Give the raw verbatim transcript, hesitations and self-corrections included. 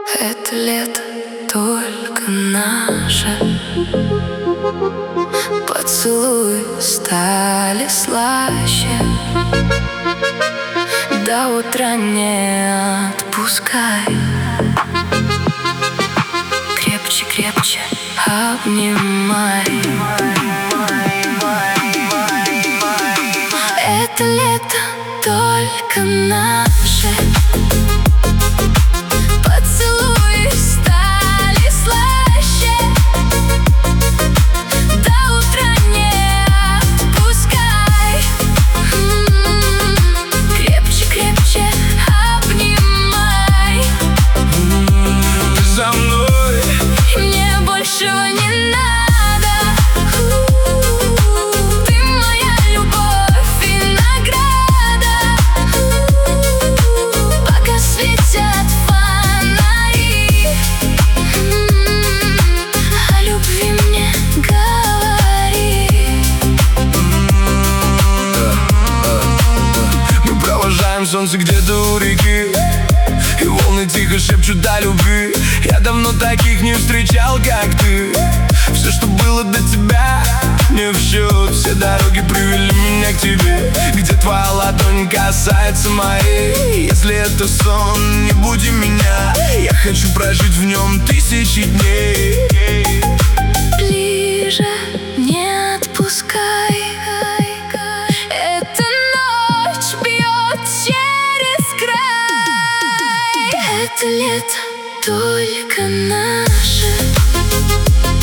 Это лето только наше. Поцелуи стали слаще. До утра не отпускай. Крепче, крепче обнимай. Это лето только наше. Поцелуи стали слаще. До утра не отпускай. М-м-м. Крепче, крепче обнимай. М-м, Ты за мной, и мне большего не надо. У-у-у. Ты моя любовь и награда. У-у-у. Пока светят фонари. М-м-м. О любви мне говори. мы провожаем солнце где-то у реки, и волны тихо шепчут о любви. Я давно таких не встречал, как ты. Все, что было до тебя, не в счет. Все дороги привели меня к тебе, где твоя ладонь касается моей. Если это сон, не буди меня. Я хочу прожить в нем тысячи дней. Ближе не отпускай. Эта ночь бьет через край. Это лето только наше.